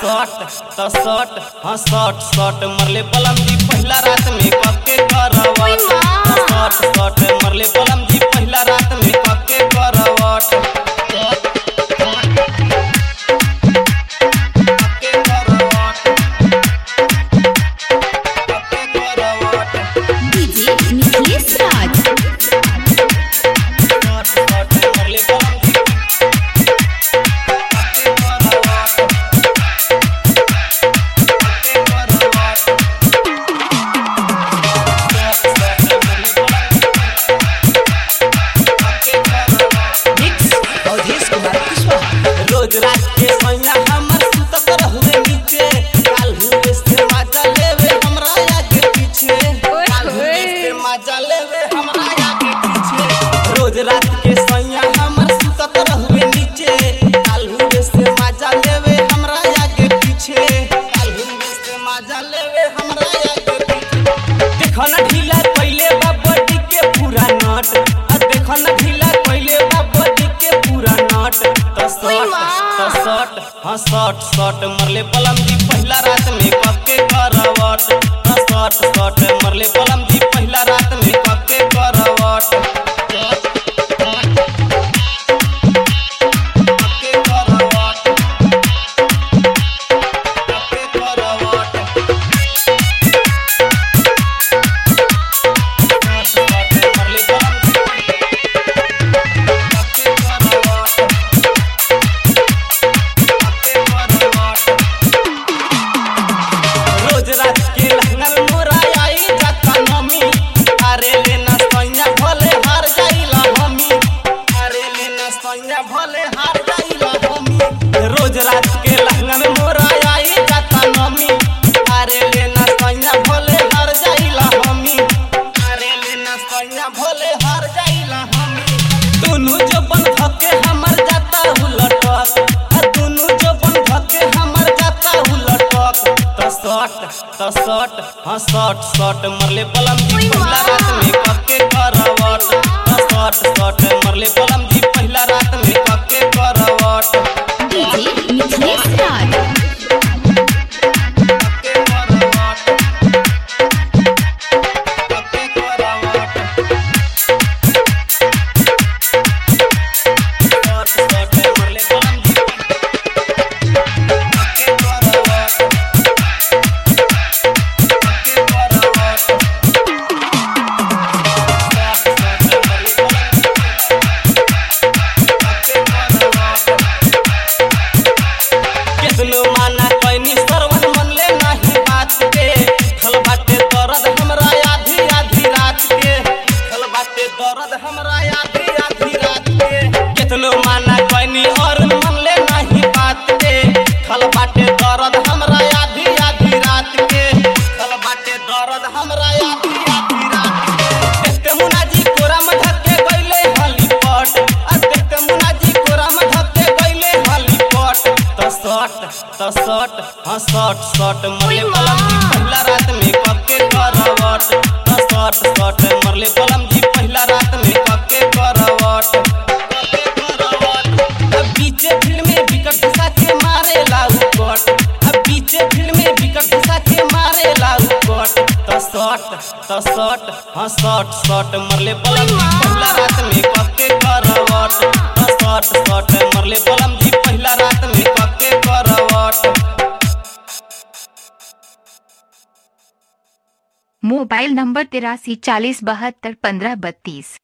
Shot हाँ shot मरले पलम जी पहला रात में कके करवट शॉट मरले पलम जी पहला रात में कके करवट रोज रात के सैया हमर सुतत रहुए नीचे काल हुए से मजा लेवे हमरा आगे पीछे काल हुए से मजा लेवे हमरा आगे पीछे रोज रात के सैया हमर सुतत रहुए नीचे काल हुए से मजा लेवे हमरा आगे पीछे काल हुए से मजा लेवे हमरा आगे पीछे देखो ना ढीला पहले बाबडी के पूरा नट देखो ना ढीला पहले बाबडी के पूरा नट शॉट मरले पलम जी पहला रात में कके करवट शॉट मरले पलम जी पहला रात में कके करवट भले हार जाइला हमी रोज रात के लहंगा में मोरा आई जाता नमी अरे लेना सैया भले हार जाइला हमी अरे लेना सैया भले हार जाइला हमी दोनों जो बन धके हमर जाता उलटक दोनों जो बन धके हमर जाता उलटक शॉट मरले पलम जी पहला रात में कके करवट शॉट मरले पलम जी पहला रात में कके करवट माना कैनी सरवन मन ले नहीं बात के खल बाटे दर्द हमरा आधी आधी रात के खल बाटे दर्द हमरा आधी आधी रात के कितनो माना कैनी और मन ले नहीं बात के खल बाटे दर्द हमरा आधी आधी रात के खल बाटे दर्द हमरा आधी आधी रात के देखते मुनाजी कोरा में धके गइले हलीपट देखते मुनाजी कोरा में धके गइले हलीपट शॉट मरले पलम जी पहला रात में कके करवट शॉट मरले पलम जी पहला रात में कके करवट अब बीचे फील्ड में विकेट घुसा के मारे लाऊ कट अब बीचे फील्ड में विकेट घुसा के मारे लाऊ कट शॉट मरले पलम जी पहला रात में कके करवट शॉट मरले पलम जी पहला रात में कके करवट मोबाइल नंबर 83 40 72 15 32।